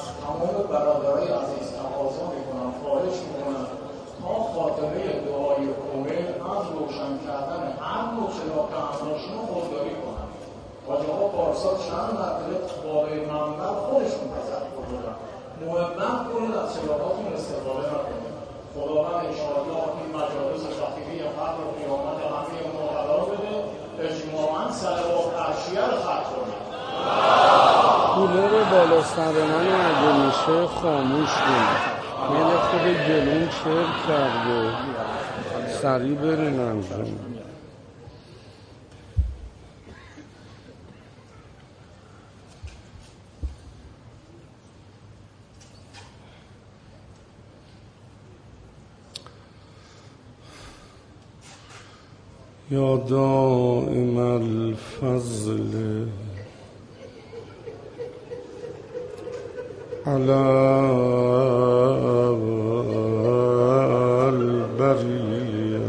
تمام برادرای عزیز تقاضا میکنم، خواهش میکنم تا خاطره دعای کمیل از روشن کردن هر نوع چراغ همراشون خودداری کنم. حاجی ها پارسال چند مرتبه بالای منبر خودشون تذکر دادن، محبت کنید از چراغاتون استفاده نکنید. خداوند انشاءالله این مجالس ذخیره قبر و قیامت همه ما قرار بده، اجماعاً صلوات عشیه رو ختم کنید. کولر بالا سر من اگه میشه خاموش کنید، یه خود گلون چرک کرده، سریع برین انجام. یا دائم الفضل علی البریة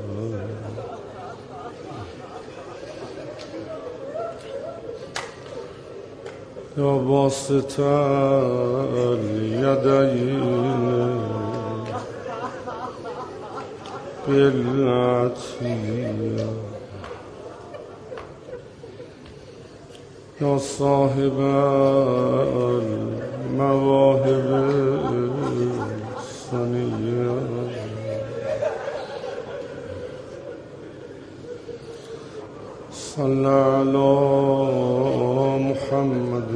یا باسط الیدین بالعطیة یا صاحب المواهب السنیة صلی علی محمد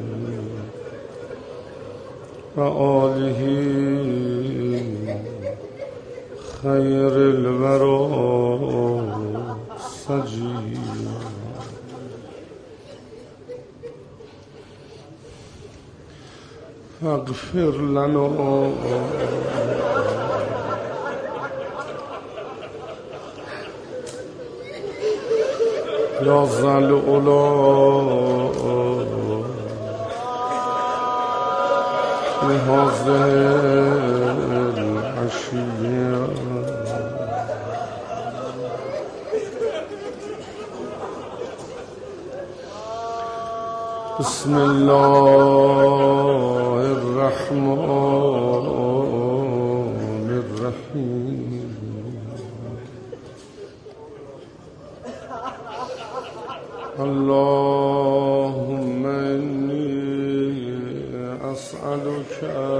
و آله خیر الورى سجیة اغفر لنا یا ذا العلا لهذه العشیة بسم الله الرحمن الرحیم اللهم انی اسألك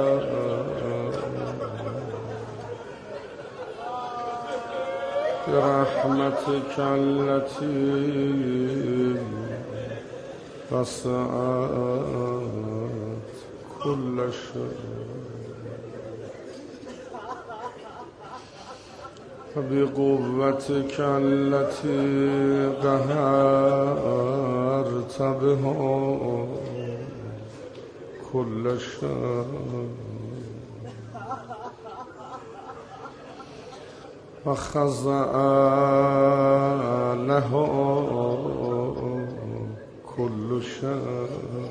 برحمتك التي وسعت كل شيء وبقوتك التي قهرت بها كل شيء وخضع له كل شيء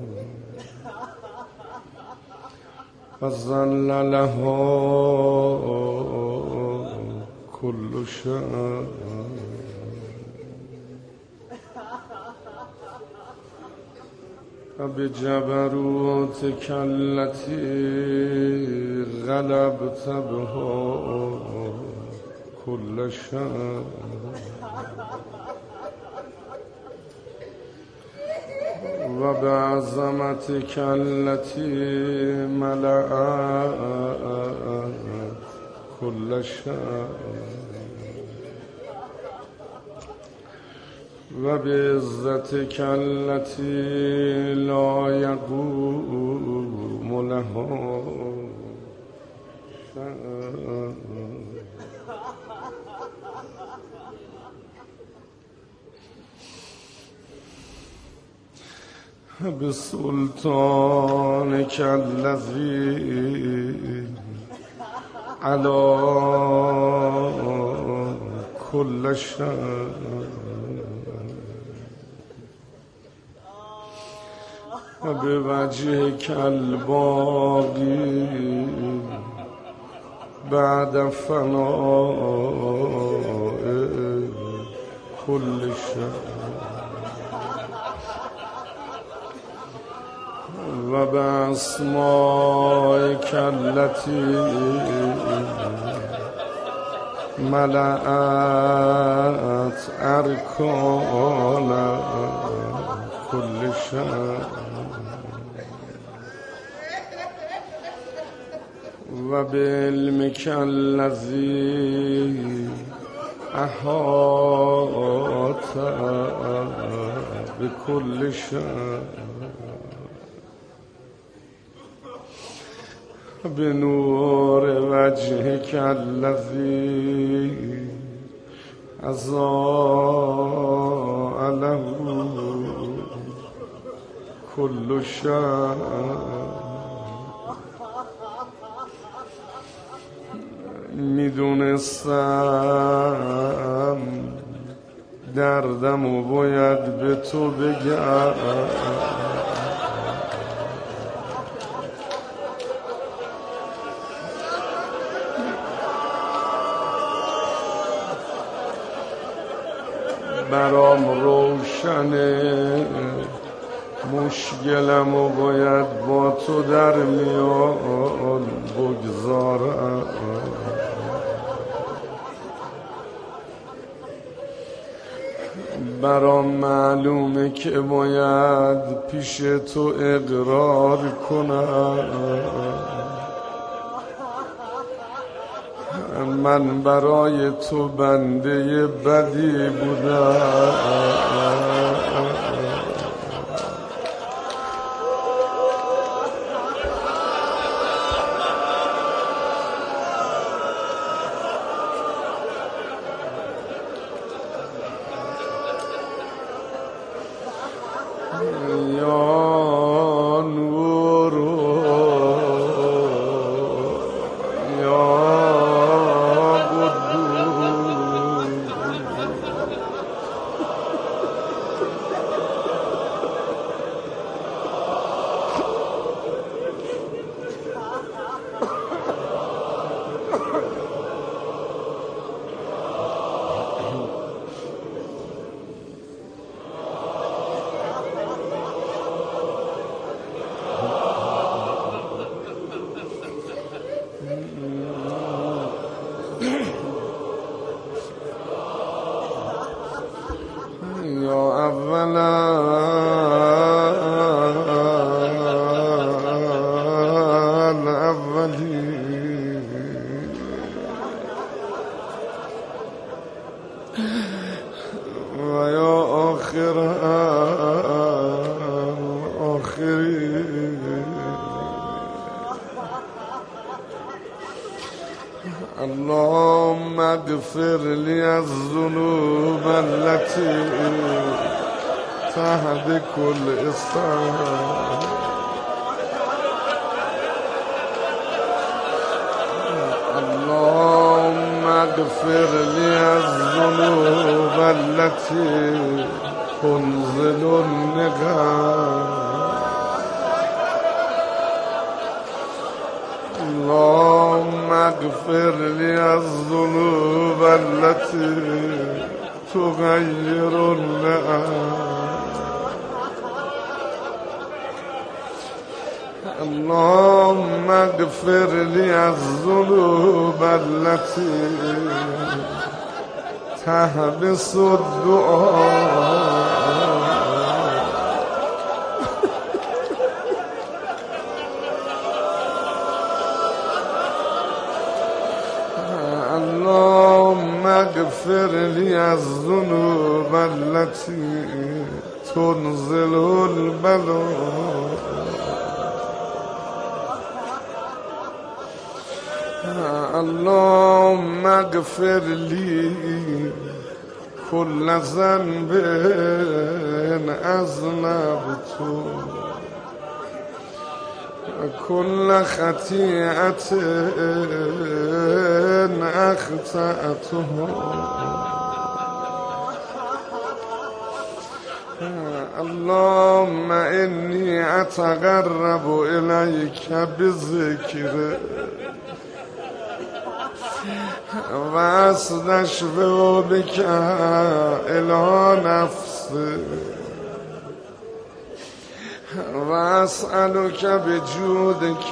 وذل له كل شيء وبجبروتك التي غلبت بها كل شيء وبعظمتك التي ملأت كل شيء وبعزتك التي لا يقوم لها شيء بسلطانك الذي على كل شيء وبوجهك الباقي بعد فناء كل شيء و به اسمائک التي ملأت ارکان كل شيء و بعلمك الذي احاط بكل شيء بنور وجهك الذي أضاء له كل شيء میدونستم دردمو باید به تو بگم برام روشنه مشکلمو باید با تو در میان بگذارم برام معلومه که باید پیش تو اقرار کنم من برای تو بنده بدی بودم اللهم اغفر لي الذنوب التي تهدك الإسلام اللهم اغفر لي الذنوب التي تنزل النقام اللهم اغفر لي الذنوب التي تغير النعم اللهم اغفر لي الذنوب التي تحبس الدعاء اللهم اغفر لي الذنوب التي تنزل البلاء اللهم اغفر لي كل ذنب أذنبته كل خطيئة أخطأته اللهم إني أتقرب إليك بالذكر وأستشفع بك إلى نفسي و اسألک بجودک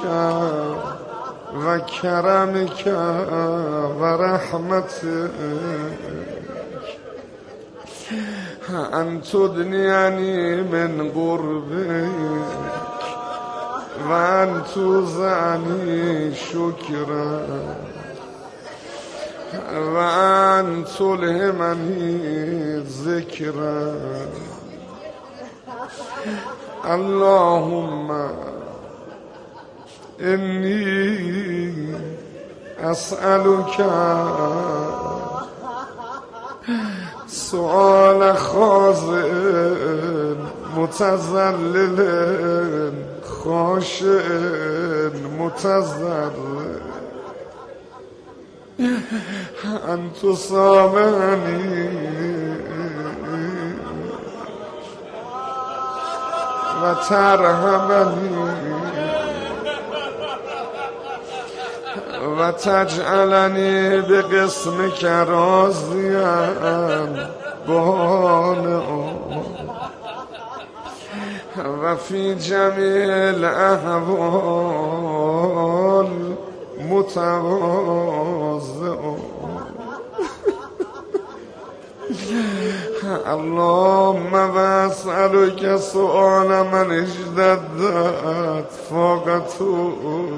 و کرمک و رحمتک ان تدنینی من قربک و ان توزعنی شکرک و ان تلهمنی ذکرک. اللهم انی اسألک سؤال خاضع متذلل خاشع متضرع ان تصامحنی و ترحمنی و تجعلنی بقسمک راضیا قانعا و فی جمیع الاحوال متواضعا. اللهم واسألك سؤال من اشتدت فاقته،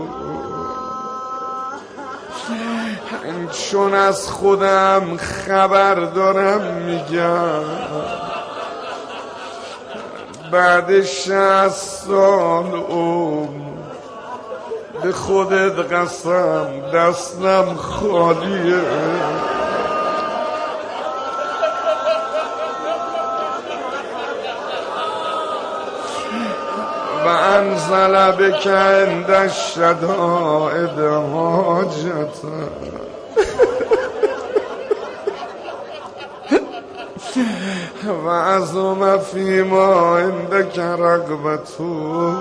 چون از خودم خبر دارم میگم بعد 60 سال عمر به خودت قسم دستم خالیه. و انزل بک عند الشدائد حاجتا و عظم فیما عندک رغبته.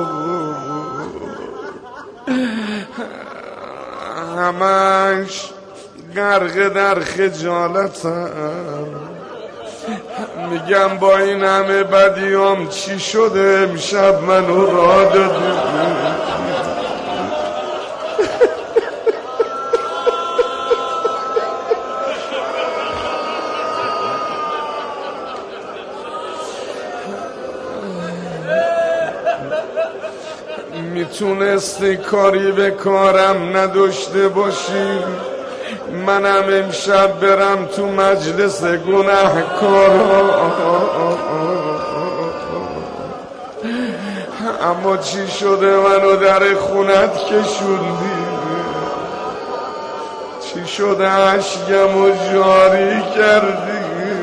همش غرق در خجالتم، میگم با این همه بدیام چی شده امشب منو راه دادی. میتونستی کاری به کارم نداشته باشی، منم امشب برم تو مجلس گناهکارا. اما چی شده منو در خونت کشوندی؟ چی شده اشکمو جاری کردی؟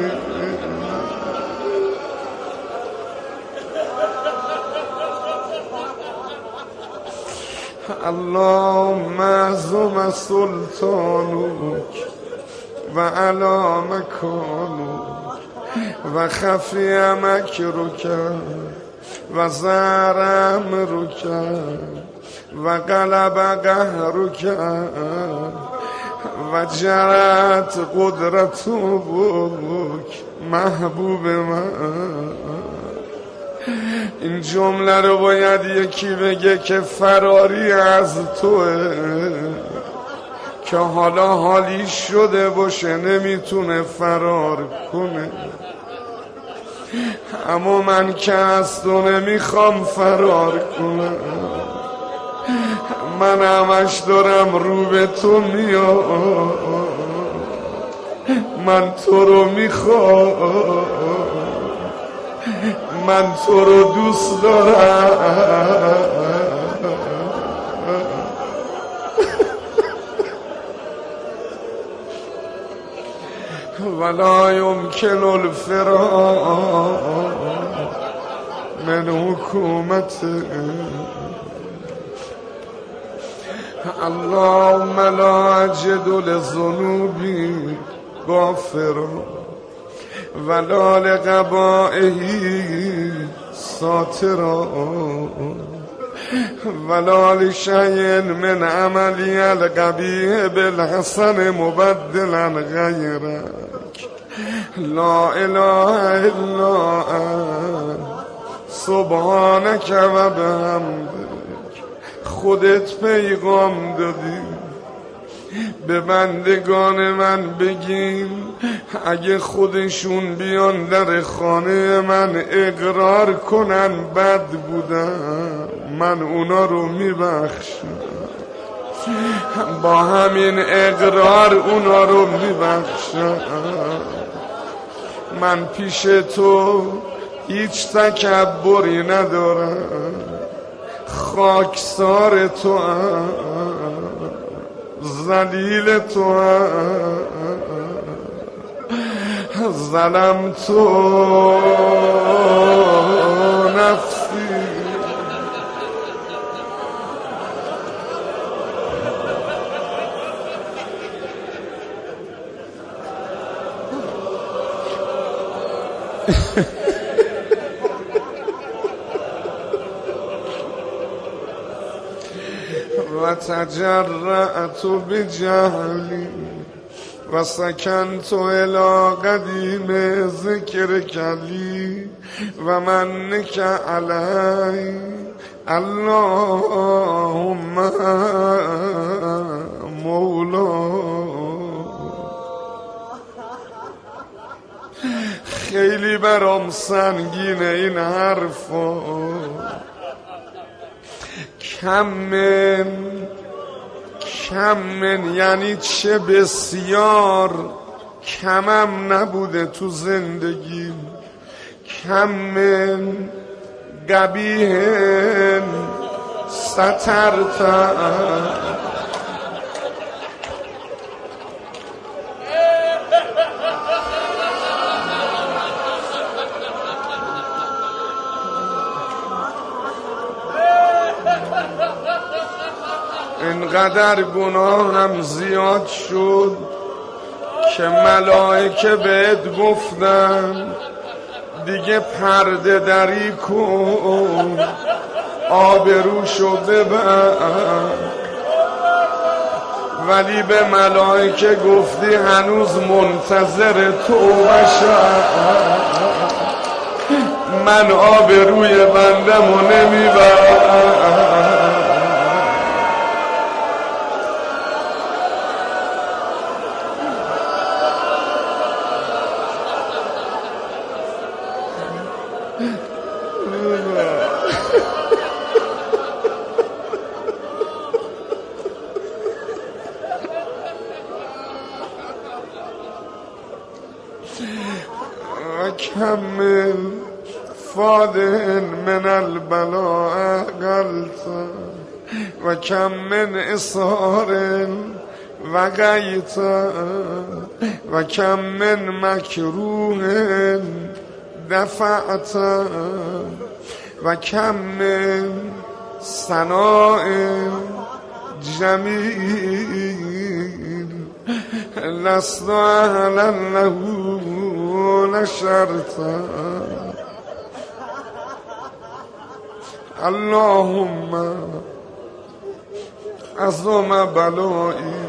اللهم اعظم سلطانک و علی مکانک و خفی مکرک و زهر امرک و غلب قهرک و جرت قدرتک محبوب من. این جمله رو باید یکی بگه که فراری از توه، که حالا حالی شده باشه نمیتونه فرار کنه. اما من که از تو نمیخوام فرار کنم، من همش دارم رو به تو میام. من تو رو میخوام، من تو رو دوست دارم. ولا يمكن الفرار من حکومت. اللهم لا اجد لذنوبی غافرا ولا لقبائه ساترا ولا لشيء من عملي القبيح بالحسن مبدلا غيرك. لا اله الا انت سبحانک و بحمدک خودت پیغام دادی به بندگان من بگین اگه خودشون بیان در خانه من اقرار کنن بد بودم من اونا رو میبخشم با همین اقرار اونا رو میبخشم من پیش تو هیچ تکبری ندارم خاکسار تو ذلیل تو ظلم تو نفسی و تجرعت بجهلی و سکنت الى قدیم ذکر کلی و منک علی اللهم مولا خیلی برام سنگینه این حرفا کم من یعنی چه بسیار کمم نبوده تو زندگیم کم من قبیه سترت اینقدر گناهم زیاد شد که ملائکه بهت گفتن دیگه پرده دری کن آبروشو ببر ولی به ملائکه گفتی هنوز منتظر توبه شم من آبروی بندمو نمیبرم وكمل فاضل من البلاء قلت وكم من إصهار وقيت وكم من مكروه دفعت وكم من ثناء جميل لست أهلا له نشرت اللهم عظم بلایی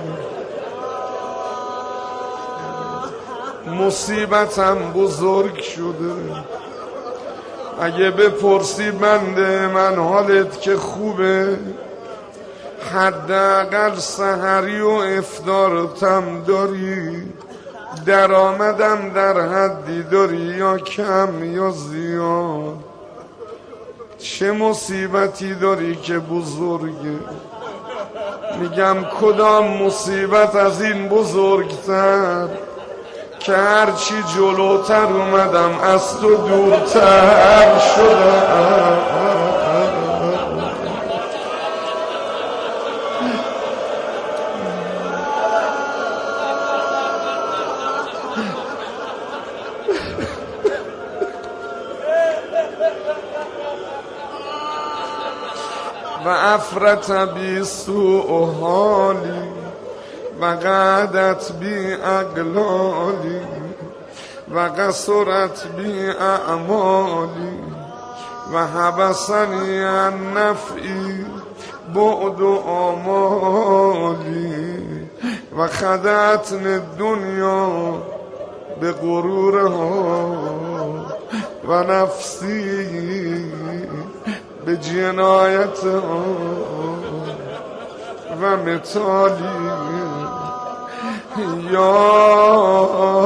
مصیبتم بزرگ شده اگه بپرسی بنده من حالت که خوبه حداقل سحری و افطارتم داری درآمدم در حدی داری یا کم یا زیاد چه مصیبتی داری که بزرگه میگم کدام مصیبت از این بزرگتر که هرچی جلوتر اومدم از تو دورتر شدم و افرت بی سوء حالی و قعدت بی اقلالی و قصرت بی اعمالی و حبسنی عن نفعی بعد آمالی و خدعتنی الدنیا به غرورها و نفسی به جنایت و مثالی یا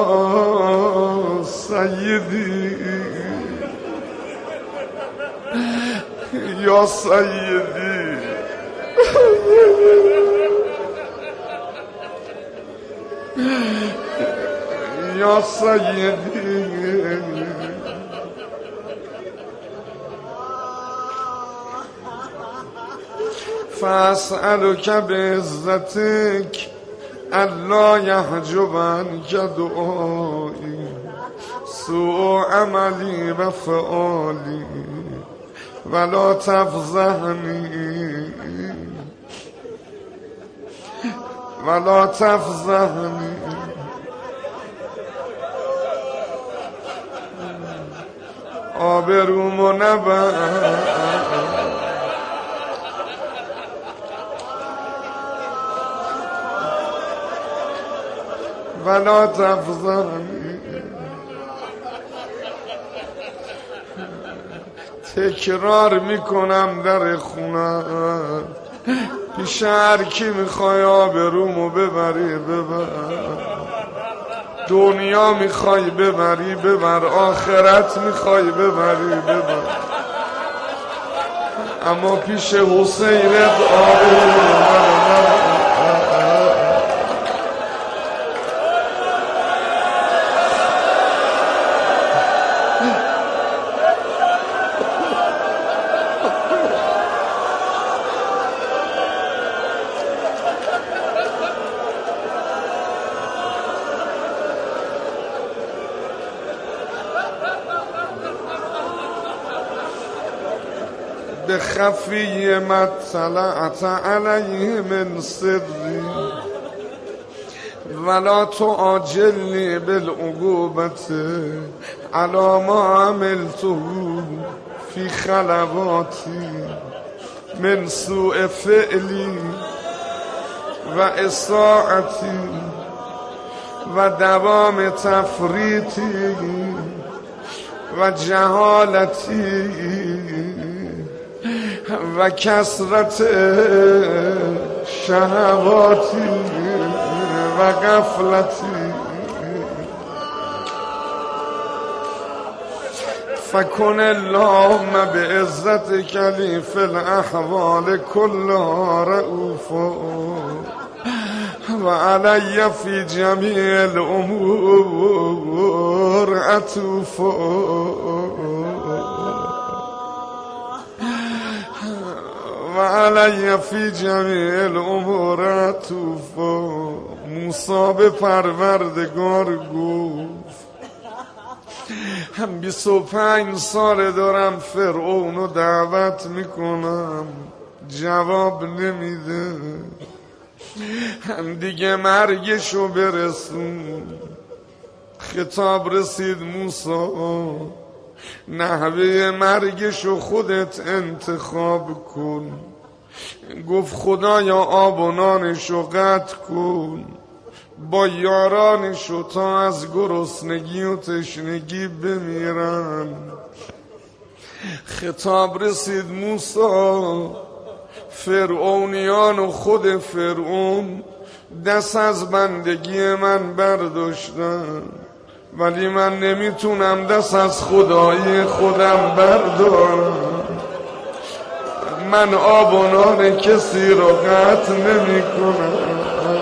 سیدی یا سیدی یا سیدی فاسألک بعزتک الا یحجبنک دعایی سوء عملی و فعالی ولا تفضحنی ولا تفضحنی آبرومو نبر ولا تفضحنی تکرار میکنم در خونم پیش هر کی میخوای آبرومو ببری ببر دنیا میخوای ببری ببر آخرت میخوای ببری ببر اما پیش حسینت آبرومو نبر بخفی ما طلعت علیه من سری ولا تعاجلنی بالعقوبت علی ما عملته فی خلواتی من سوء فعلی و اساءتی و دوام تفریطی و جهالتی و کثرت شهواتی و غفلتی فکن اللهم بعزتک لی فی الاحوال کلها رؤوفا و علی فی جمیع الامور عطوفا و علی فی جمیع الامور عطوفا. موسی به پروردگار گفت 25 سال دارم فرعونو دعوت میکنم جواب نمیده دیگه مرگشو برسون. خطاب رسید موسی نحوه مرگشو خودت انتخاب کن. گفت خدایا آب و نانشو قطع کن با یارانشو تا از گرسنگی و تشنگی بمیرن. خطاب رسید موسی فرعونیان و خود فرعون دست از بندگی من برداشتن ولی من نمیتونم دست از خدایی خودم بردارم. من آب و نان کسی رو قطع نمی کنم.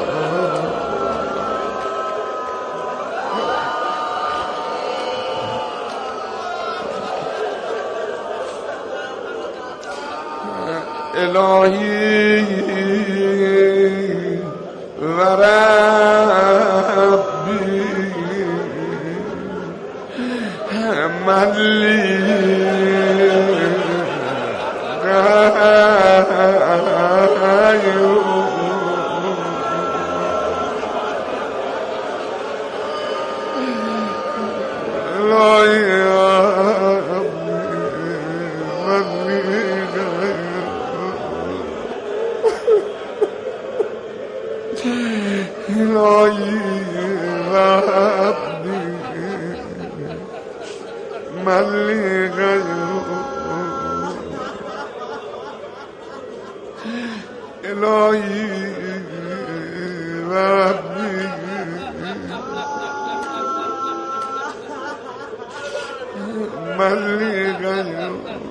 الهی و ربی ملی من لی غیر الهی و ربی من لی غیر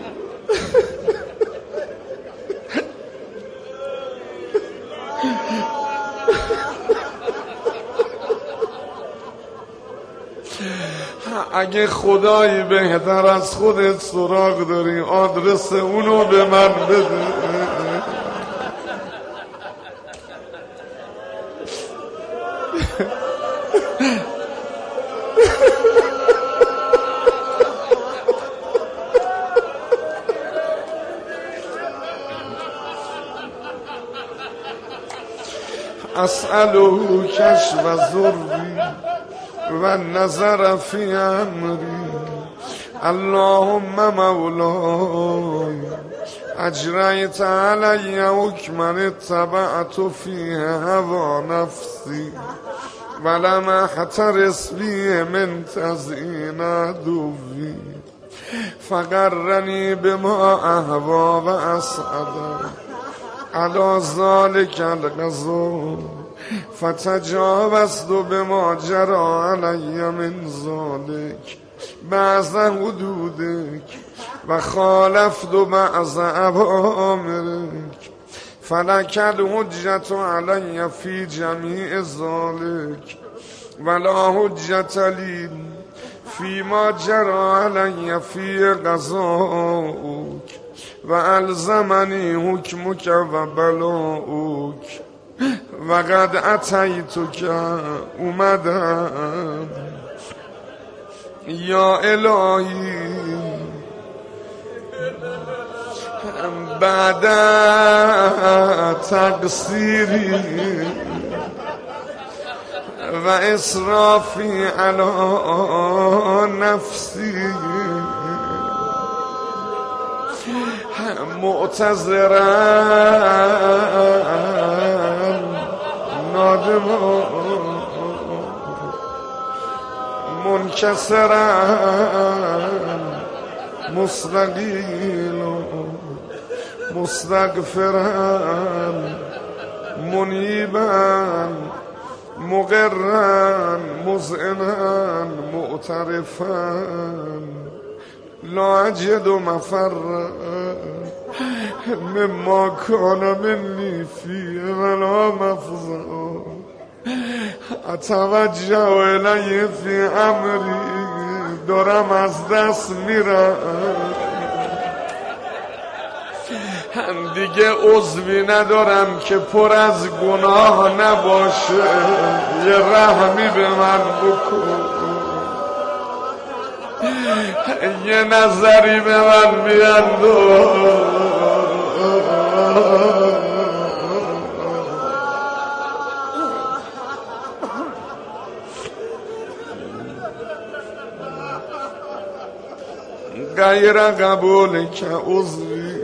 اگه خدایی بهتر از خودت سراغ داری آدرس اونو به من بده. اسأله کشف ذری و نظر فی امری اللهم مولای اجریت علی حکما اتبعت فیه هوا نفسی ولم احترس بی من تزیین عدوی فقرنی بما اهوا و اسعد علی ذلک القضا فتجاوزت بما جرى علی من ذلک بعض حدودک و خالفت بعض اوامرک فلک الحجة علی فی جمیع ذلک ولا حجة لی فیما جرى علی فی قضاؤک و الزمنی حکمک و بلاؤک و قد اتیتک اومدم یا الهی بعد تقصیری و اسرافی علی نفسی معتذرا نادما منکسرا مستقیل مستغفرا منیبا مقرا مذعنا معترفا لا اجد مفرا مما کان منی فی ولا مفزع اتوجه الیه فی امری دارم از دست میرم دیگه عضوی ندارم که پر از گناه نباشه یه رحمی به من بکن یه نظری به من بینداز غیر قبول که عضوی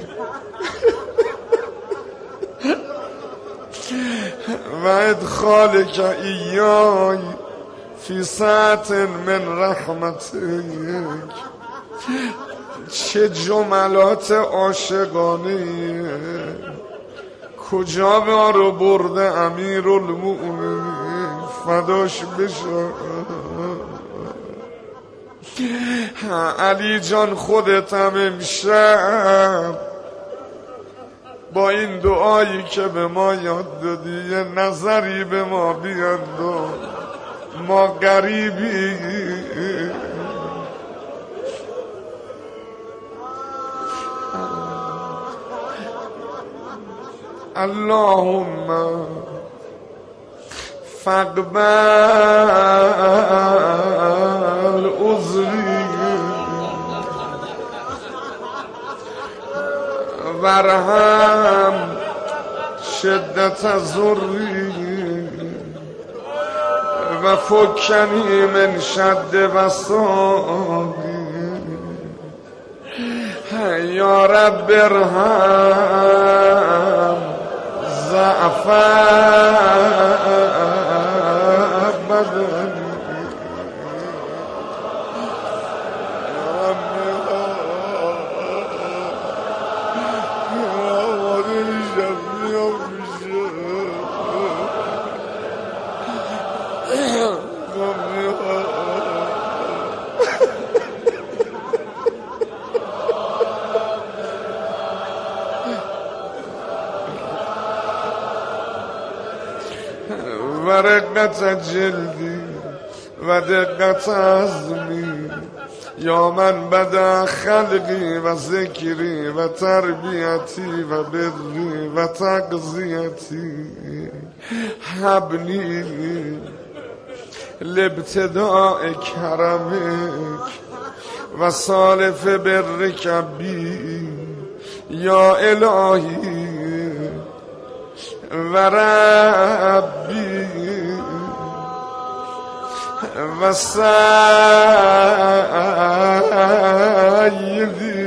و ادخال که ایای فی ساعت من رحمتک چه جملات عاشقانه کجا ما رو برده امیرالمؤمنین فداش بشه علی جان خودت هم امشب با این دعایی که به ما یاد دادی یه نظری به ما بیانداز ما غریبی اللهم فاقبل عذری وارحم شدت ضری و فکنی من شد وصابی یا رب ارحم ضعف بدنی و رقت جلدی و دقت عزمی یا من بدا خلقی و ذکری و تربیتی و بری و تقضیتی حبلی لابتداء کرمک و سالف برک بی یا الهی و ربی و سیدی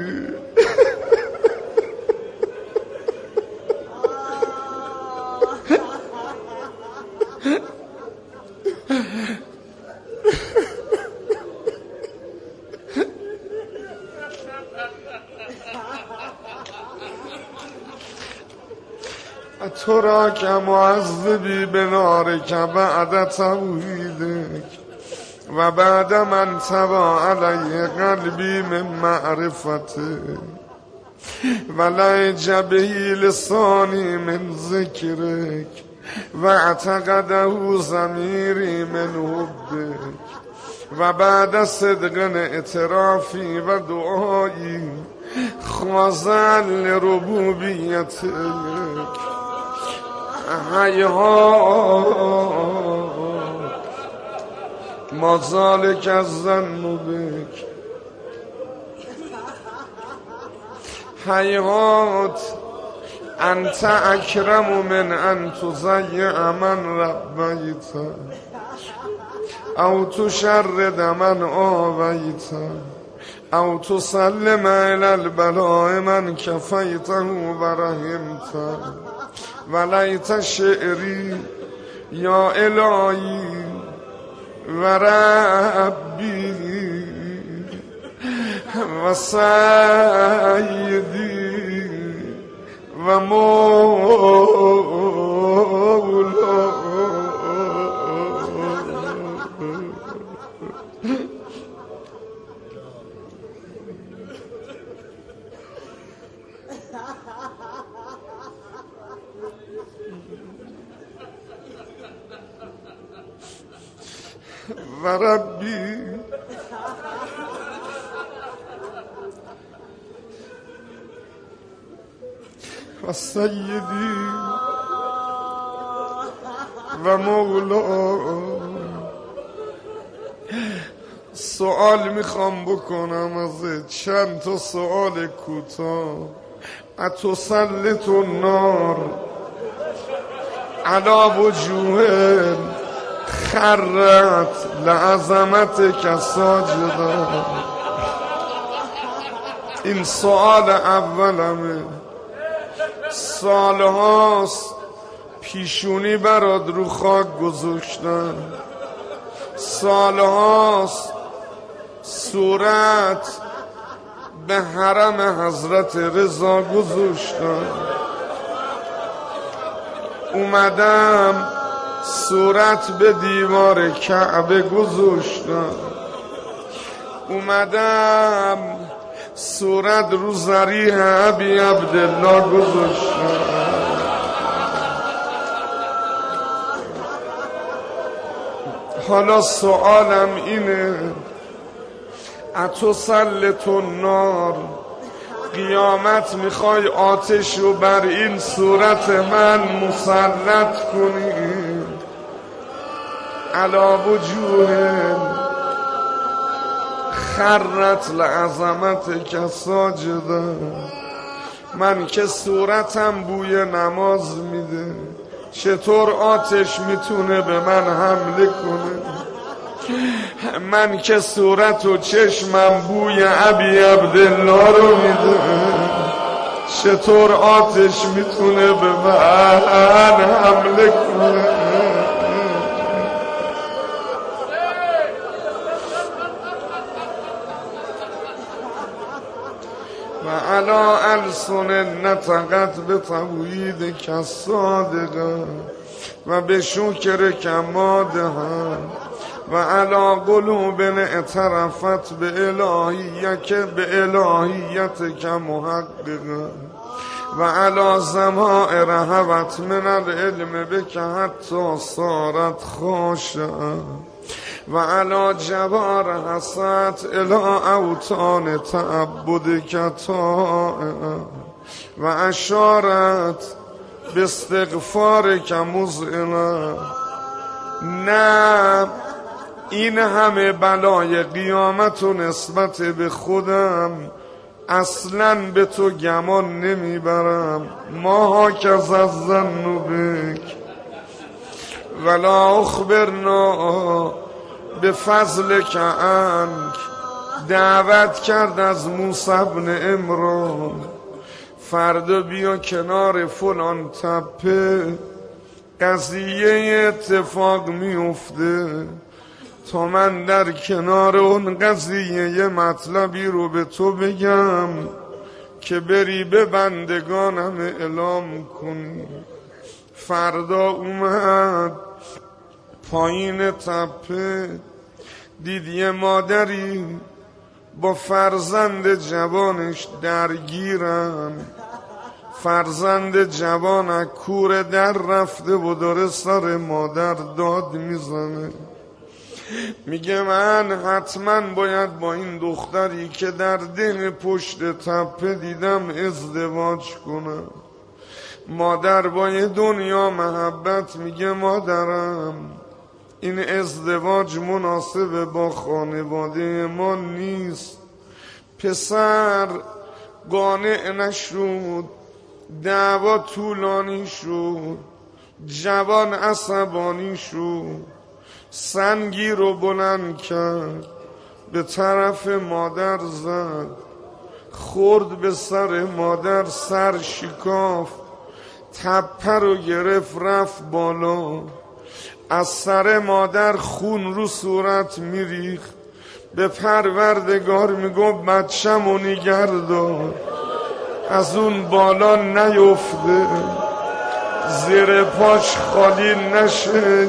تو را که معذبی به نارک بعد توحیدک و بعد من تبا علی قلبی من معرفتک و لهج بهی لسانی من ذکرک و اعتقده ضمیری من حبک و بعد صدق اعترافی و دعایی خاضعا لربوبیتک ما ذلک الظن بک هیهات انت اکرم من ان تضیع من ربیت او تشرد من آویت او تسلم الى البلاء من کفیته و رحمت ولیت شعری یا الهی و ربی و سیدی و مولا و ربی و سیدی و مولا. سوال میخوام بکنم ازت، چند تا سوال کوتاه. اتسلط النار علی وجوه خرت لعظمتک ساجدا. این سوال اولمه. سالهاست پیشونی برات رو خاک گذاشتن، سالهاست صورت به حرم حضرت رضا گذاشتن، اومدم صورت به دیوار کعبه گذاشتن، اومدم صورت رو ضریح ابی عبدالله گذاشتن. حالا سوالم اینه، اتسلط النار، قیامت میخوای آتش رو بر این صورت من مسلط کنی، علا وجوه خرت لعظمتک ساجدا. من که صورتم بوی نماز میده، چطور آتش میتونه به من حمله کنه؟ من که صورت و چشمم بوی ابی عبدالله رو میده، چطور آتش میتونه به من حمله کنه؟ و علا السن نطقت به توحید کالصادقه و به شکر کمادها و علا قلوب اعترفت به الهیت که محققه و علی زماء رهبت من العلم بک حتی صارت خاشعه و علی جبار حسد الى اوطان تعبدک طائعه و اشارت باستغفارک مذعنه. نه این همه بلای قیامت و نسبت به خودم اصلا به تو گمان نمیبرم. ما هکذا الظن بک ولا اخبرنا بفضلک عنک. دعوت کرد از موسی بن عمران فردا بیا کنار فلان تپه، قضیه اتفاق میفته تا من در کنار اون قضیه یه مطلبی رو به تو بگم که بری به بندگانم اعلام کنی. فردا اومد پایین تپه، دید یه مادری با فرزند جوانش درگیرن. فرزند جوان از کور در رفته و داره سر مادر داد میزنه، میگه من حتما باید با این دختری که در ده پشت تپه دیدم ازدواج کنم. مادر با یه دنیا محبت میگه مادرم این ازدواج مناسب با خانواده ما نیست. پسر قانع نشد، دعوا طولانی شد، جوان عصبانی شد، سنگی رو بلند کرد به طرف مادر زد، خورد به سر مادر، سر شکاف، تپه رو گرفت رفت بالا. از سر مادر خون رو صورت میریخت، به پروردگار میگفت بچه‌مو نگهدار، از اون بالا نیفته، زیر پاش خالی نشه.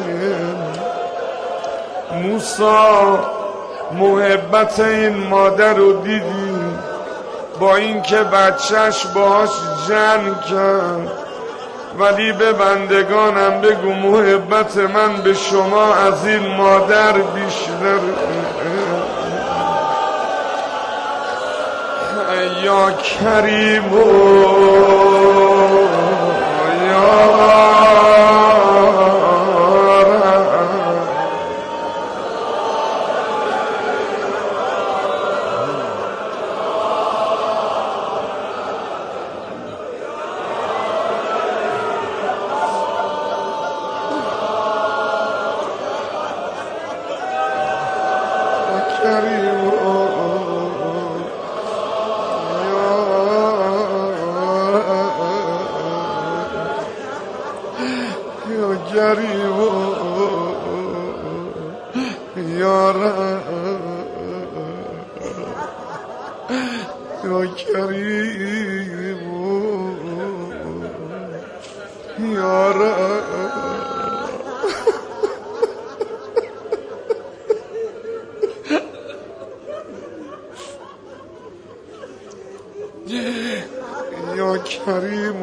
موسی محبت این مادر رو دیدی، با اینکه بچهش باهاش جنگ کرد، ولی به بندگانم بگو محبت من به شما از این مادر بیشتر. یا کریم یا کریم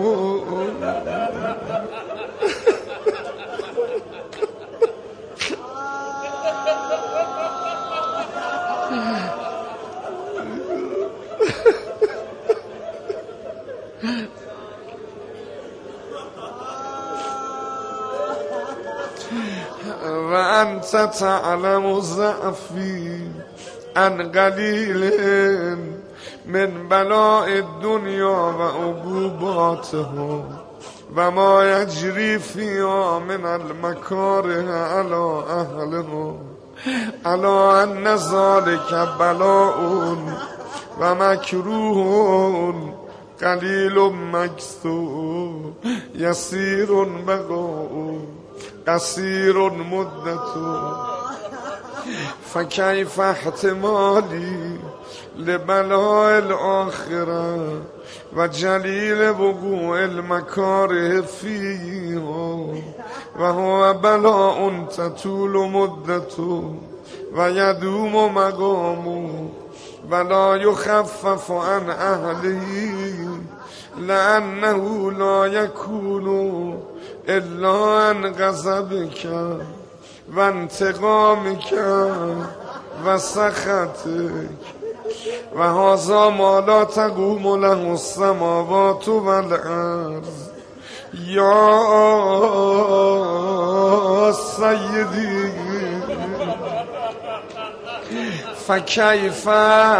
و انت تعلم ضعفی عن قلیل من بلاء الدنیا و عقوباتها و ما یجری فیها من المکاره علی اهلها علی ان ذلک بلاء و مکروه قلیل مکثور یسیر بقاء قصیر مدت. فکیف احتمالی لبلاء الاخره و جلیل وقوع المکاره فیها و هو بلاء تطول مدت و یدوم مقام و لا یخفف عن اهله لأنه لا يكون الا عن غضبك و انتقامك و سخطك و هذا ما لا تقوم له السماوات والارض یا سیدی فکیف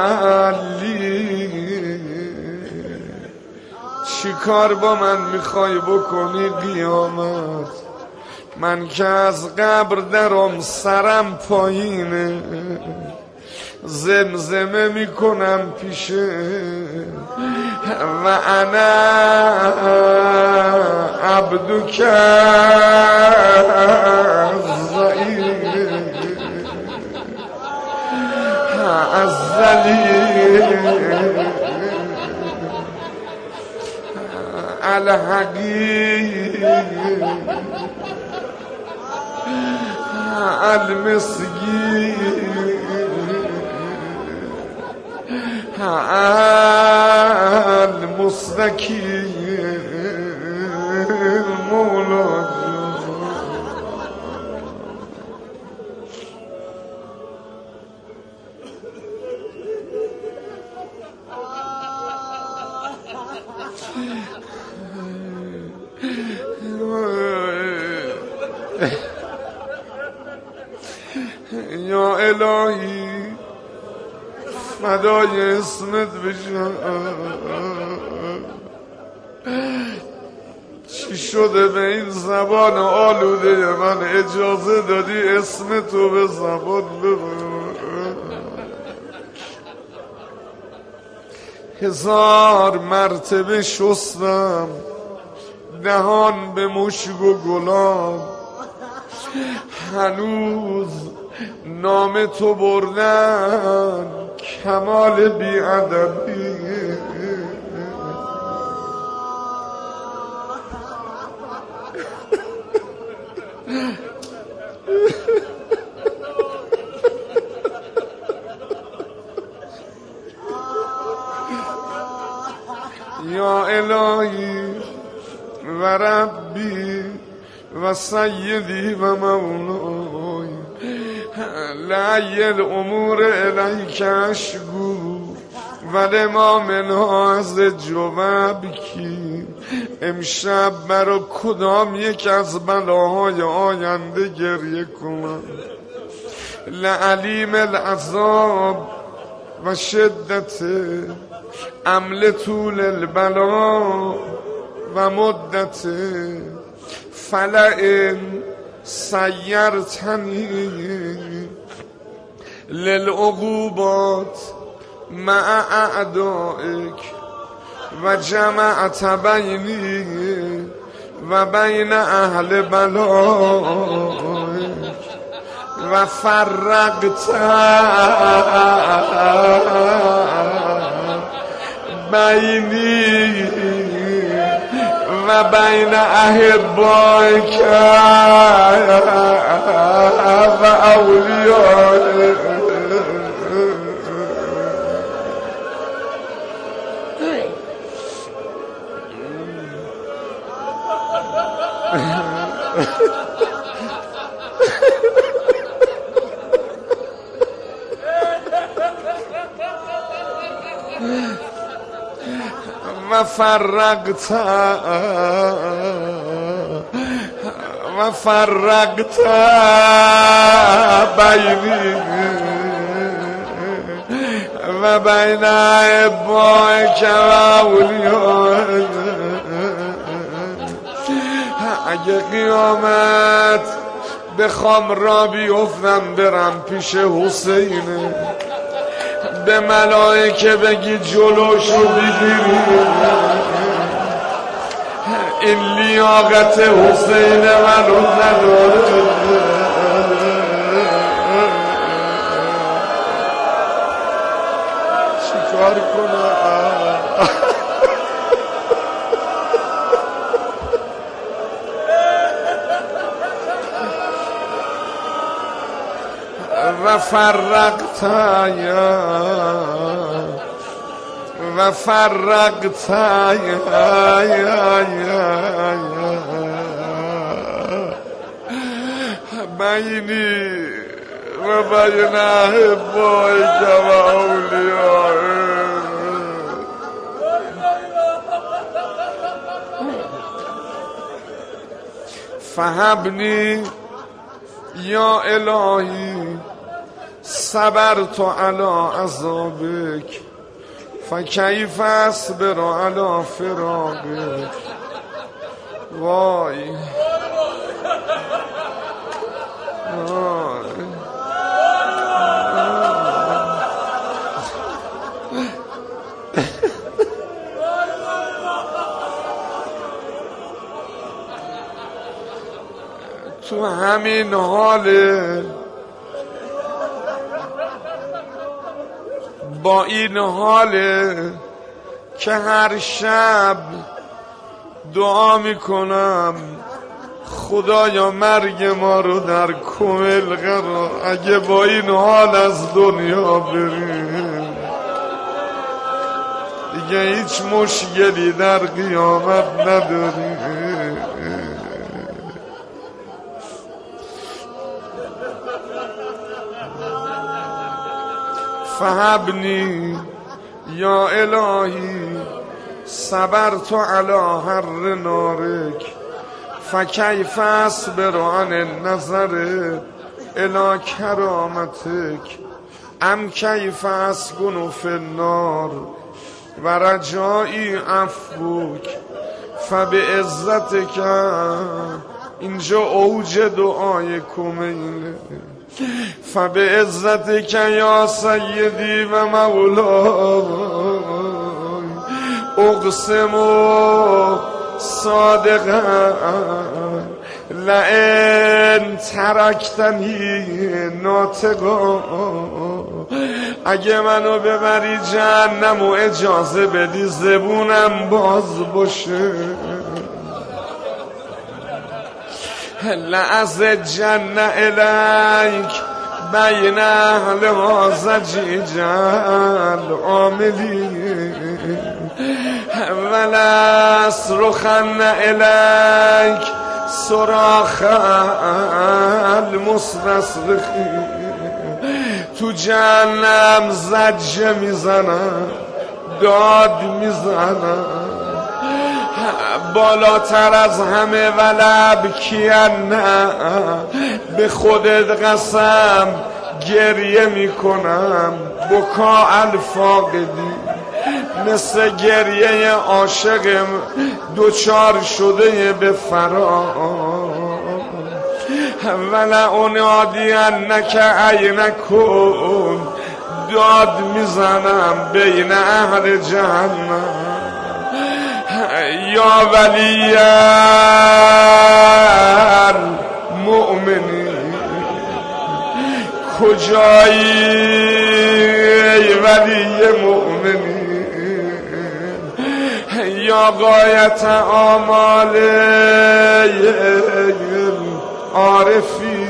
لی چی کار با من میخوای بکنی قیامت؟ من که از قبر درم سرم پایینه زمزمه میکنم پیشه و انا عبدک الحقيق المسكين المستكين مولاي یا الهی فدای اسمت بشم چی شده به این زبان آلوده من اجازه دادی اسم تو به زبان ببرم؟ هزار مرتبه شستم دهان به مشک و گلاب هنوز نام تو بردن کمال بی‌ادبی یا الهی و ربی و سیدی و مولای لعی الامور الیک اشکو و لما منها از جواب کی امشب برا کدام یک از بلاهای آینده گریه کنم؟ لعلیم العذاب و شدت عمل طول البلا و مدت فلئن سیرتنی للعقوبات مع اعدائک و جمعت بینی و بین اهل بلایک و فرقت بینی و بین احبائک و اولیائک و فرقت بینی و بین احبائک و اولیائک. اگه قیامت بخوام را بیفتم برم پیش حسینه به ملائکه بگی جلوشو بگیری این لیاقت حسین منو نداره چیکار کنم؟ و فرقت و فرقت بینی و بین احبائک و اولیائک فهبنی یا الهی صبرت علی عذابک فکیف اصبر علی فراقک. وای تو همین حاله با این حاله که هر شب دعا میکنم خدایا مرگ ما رو در کمل قرار، اگه با این حال از دنیا بریم دیگه هیچ مشکلی در قیامت نداریم. فهبنی یا الهی صبرت علی حر نارک فکیف اصبر عن النظر الی کرامتک ام کیف اسکن فی النار و رجایی عفوک فبعزتک. اینجا اوج دعای کمیله. فبعزتک یا سیدی و مولاي اقسم صادقا لئن ترکتنی ناطقا، اگه منو ببری جهنم و اجازه بدی زبونم باز باشه لأزجن الیک بین اهلها زجیجا عاملی ولأصرخن الیک صراخ المستصرخین. تو جهنم زجه میزنم، داد میزنم بالاتر از همه ولب کینه به خودت قسم گریه میکنم بکا الفاقدی، مثل گریه عاشق دوچار شده به فرار. ولا انادی انک عینکم، داد میزنم بین اهل جهنم یا ولی المؤمنین کجایی ای ولی مؤمنین یا غایت آمال عارفین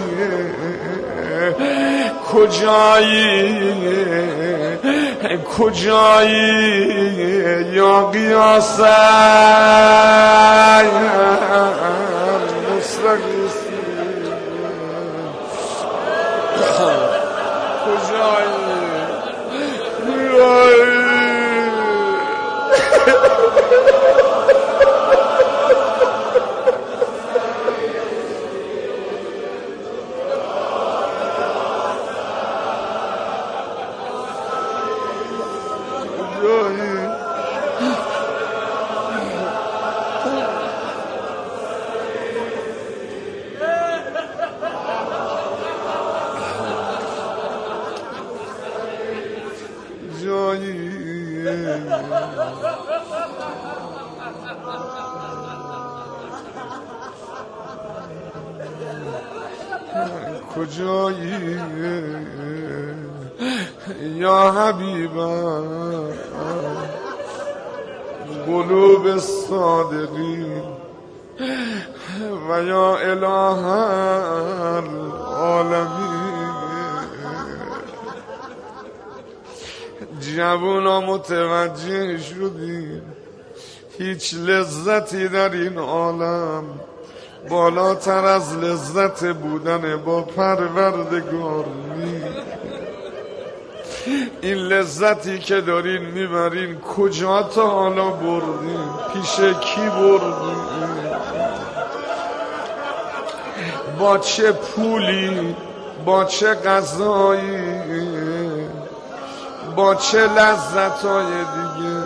کجایی یا قیاس مستقیسی کجایی کجایی یا حبیبا قلوب الصادقین و یا اله العالمین جوونا متوجه شدیم هیچ لذتی در این عالم بالاتر از لذت بودن با پروردگار نیست. این لذتی که دارین میبرین کجا تا حالا بردین؟ پیش کی بردین؟ با چه پولی؟ با چه غذایی؟ با چه لذتای دیگه؟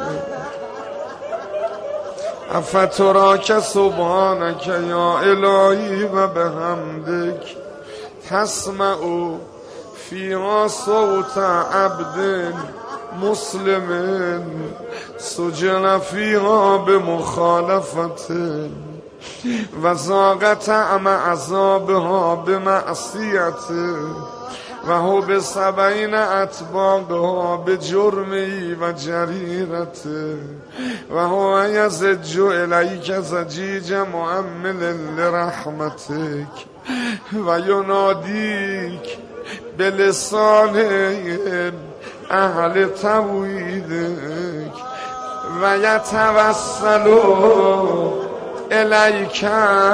افتراک سبحانک یا الهی و بحمدک تسمع فیها صوت عبد مسلم سجن فیها بمخالفت و ذاق طعم عذابها بمعصیت و هو بسبعین اطباقها بجرمی و جریرت و هو یزج الیک زجیج مؤمل لرحمتک و ینادیک بلسان اهل توحیدک و یتوسل الیک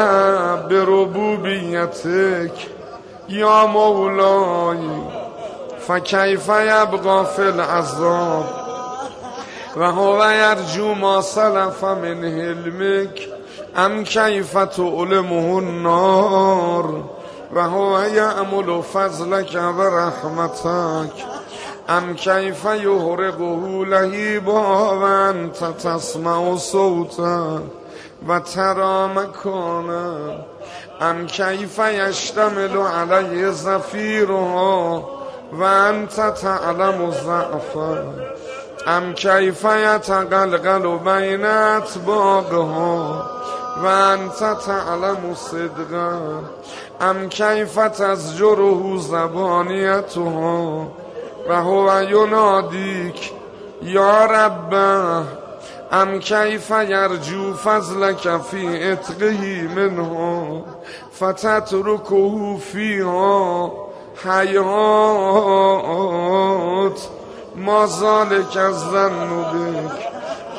بربوبیتک یا مولای فکیف یبقى فی العذاب و هو یرجو ما سلف من حلمک ام کیف تعلمه النار و هو یأمل فضلک و رحمتک ام کیف یحرقه لهیبا و انت تسمع صوتا و ترى مکانا ام کیف یشتمل علیه زفیرها و انت تعلم ضعفا ام کیف یتقلقل بین اطباقها و انت تعلم صدقا ام کیف تزجره زبانیتها و هو ینادیک یا ربه ام کیف یرجو فضلک فی عتقه منها فتترکه فیها حیات ما ذلک الظن بک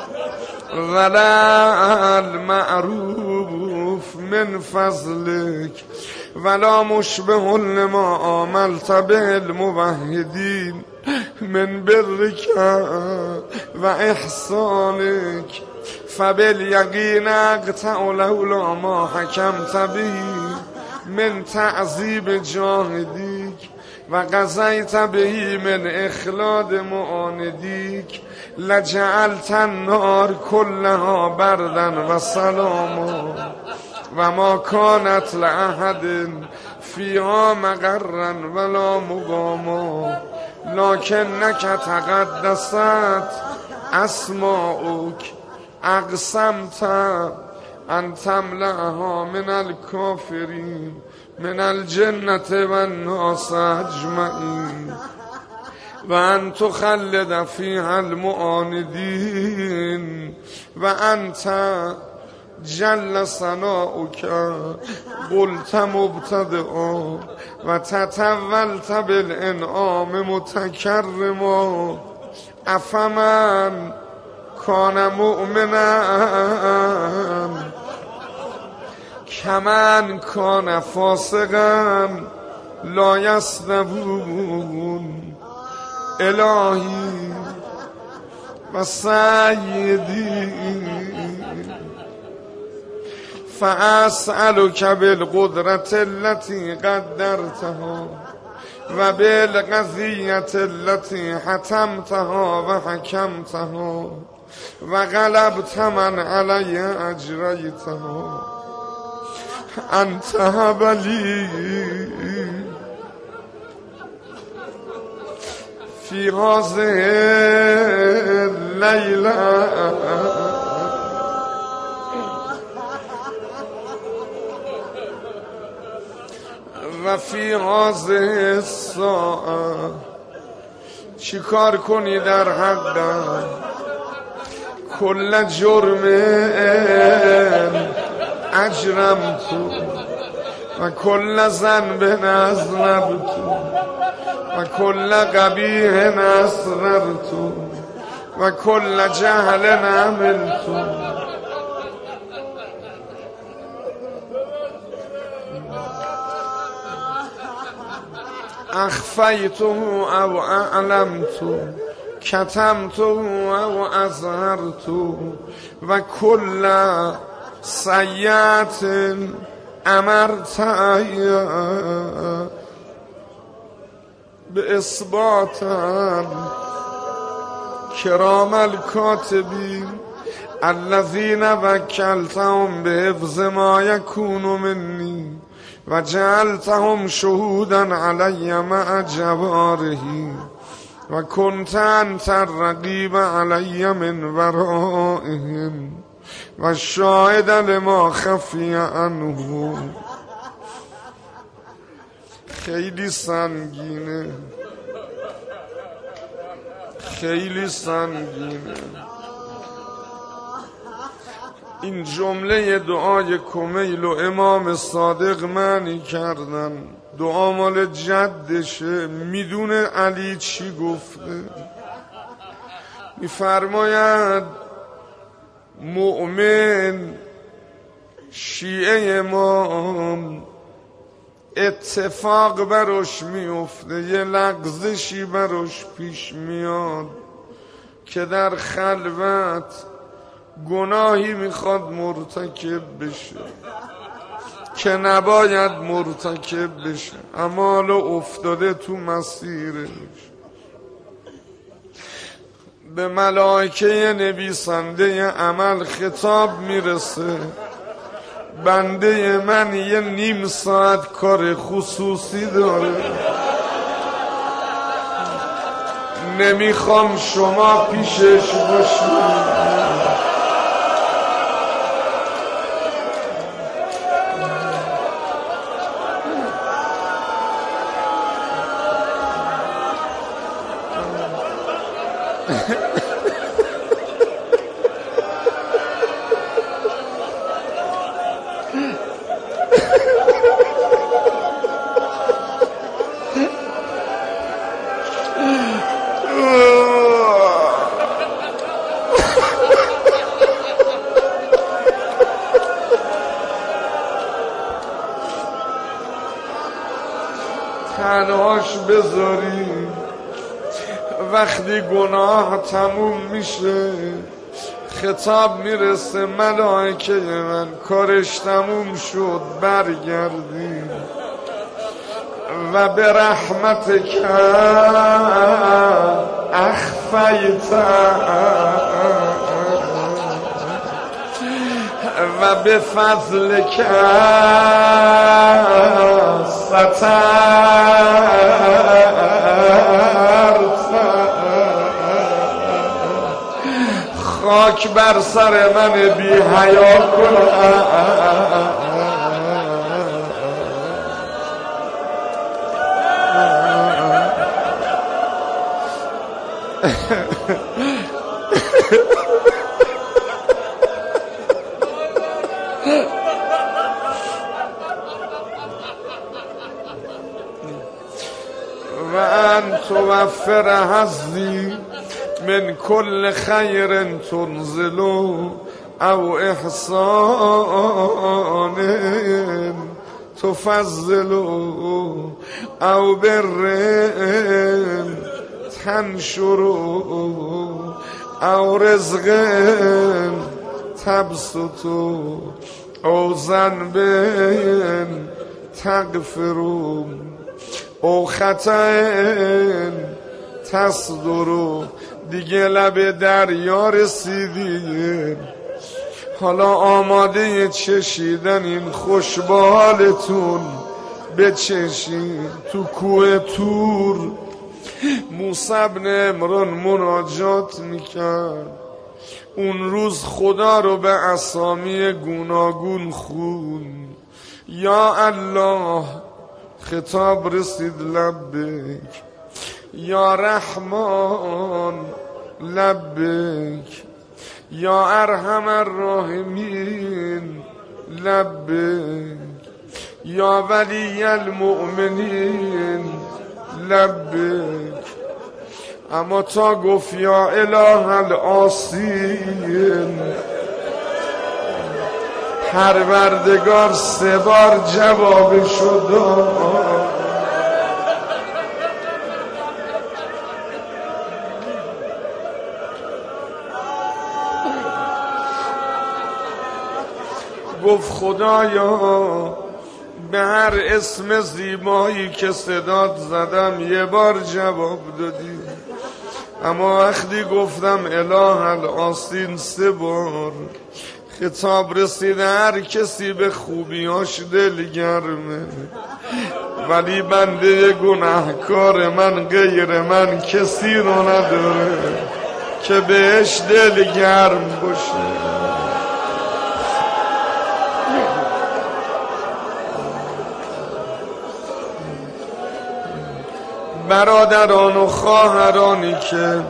ولا المعروف من فضلک ولا مشبه لما عملت به الموحدین من برک و احسانک فبالیقین اقطع لولا ما حکمت به من تعذیب جاهدیک و قضیت به من اخلاد معاندیک لجعلت النار كلها بردا و سلاما و ما كانت لأحد فيها مقرا ولا مقاما لكنك تقدست اسماؤك اقسمت ان تملأها من الكافرين من الجنة والناس اجمعين و ان تخلد فيها المعاندين و انت جل ثناؤک قلت مبتدئا و تطولت بالانعام متکرما افمن کان مؤمنا کمن کان فاسقا لا یستوون الهی و سیدی فاسألک بالقدرة التي قدرتها و بالقضیة التي حتمتها و حکمتها و غلبت من علی اجریتها انت ولی فی هذه اللیلة و فی هذه الساعه چی کار کنی در حقم کل جرم اجرمت و کل ذنب اذنبت و کل قبیح اسررت و کل جهل عملت اخفیته او اعلمت کتمته او اظهرت و کل سیئت امرت به اثبات کرام الکاتبین الذین وکلتهم به حفظ ما یکون منی و جعلتهم شهودا علی مع جوارحی و کنت انت الرقیب علی من ورائهم و شاهد لما خفی عنه. خیلی سنگینه، خیلی سنگینه. این جمله دعای کمیل و امام صادق معنی کردن، دعا مال جدشه، میدونه علی چی گفته. میفرماید مؤمن شیعه امام اتفاق براش میفته، یه لغزشی براش پیش میاد که در خلوت گناهی میخواد مرتکب بشه که نباید مرتکب بشه، اما حالا افتاده تو مسیرش. به ملائکه نویسنده عمل خطاب میرسه، بنده من یه نیم ساعت کار خصوصی داره، نمیخوام شما پیشش باشید. تنهاش بذاری وقتی گناه تموم میشه خطاب میرسه ملائکه من کارش تموم شد، برگردی و به رحمت که اخفیت و به فضل که سترت خاک بر سر من بی حیا کن. و ان توفر حظی من کل خیر تنزلو او احسان تفضلو او بر تنشرو او رزق تبسطو او ذنب تغفرو او خطا تصدرو. دیگه لب دریا رسیدی، حالا آماده چشیدن این خوشبالتون بچشید. تو کوه تور موسی بن عمران مناجات میکرد، اون روز خدا رو به اسامی گوناگون خون. یا الله خطاب رسید لبک، یا رحمان لبک، یا ارحم الراحمین لبک، یا ولی المؤمنین لبک. اما تا گفت یا اله الآسین پروردگار 3 بار جوابشو داد. گفت خدایا به هر اسم زیبایی که صدات زدم 1 بار جواب دادی، اما وقتی گفتم اله الآسین 3 بار خطاب رسید هر کسی به خوبیاش دلگرمه، ولی بنده گناهکار من غیر من کسی رو نداره که بهش دلگرم باشه. برادران و خواهرانی که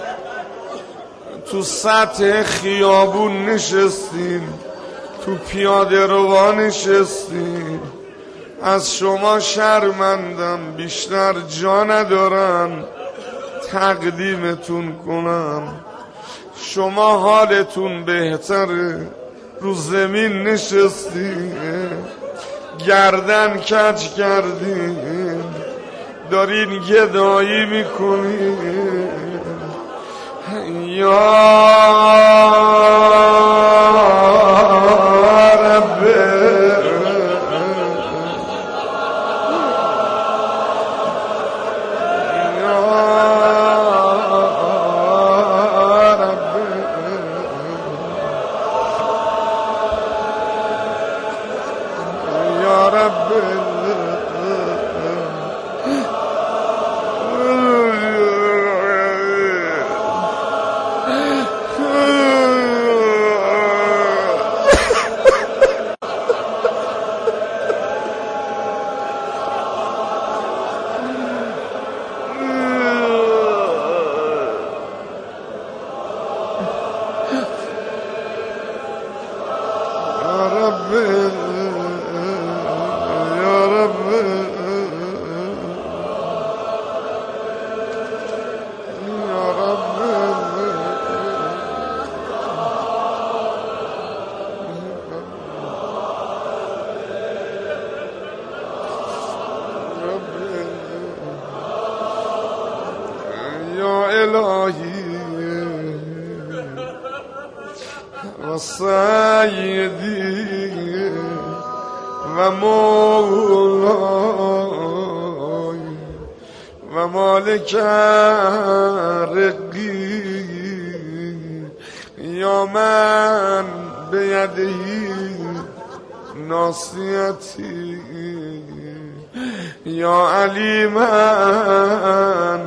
تو سطح خیابون نشستین، تو پیاده روان نشستین، از شما شرمندم، بیشتر جا ندارم تقدیمتون کنم. شما حالتون بهتره، رو زمین نشستین، گردن کج کردین، دارین گدایی میکنین. یا رب و سیدی و مولای و مالک رقی یا من بیدهی ناصیتی یا علیمن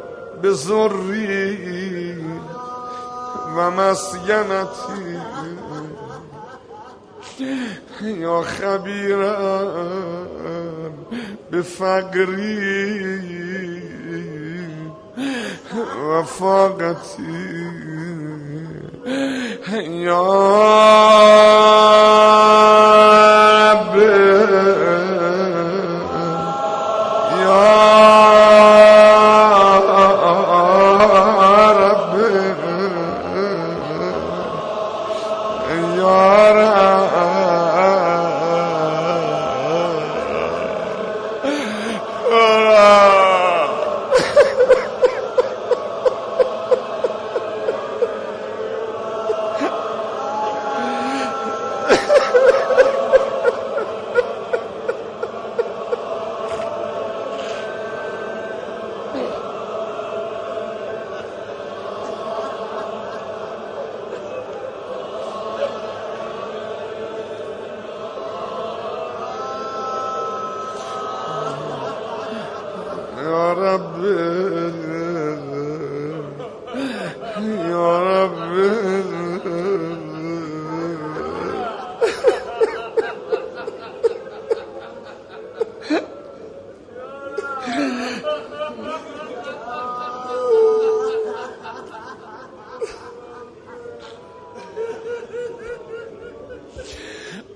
بزری و مسکنتی یا خبیرن بفقری و فاقتی یا رب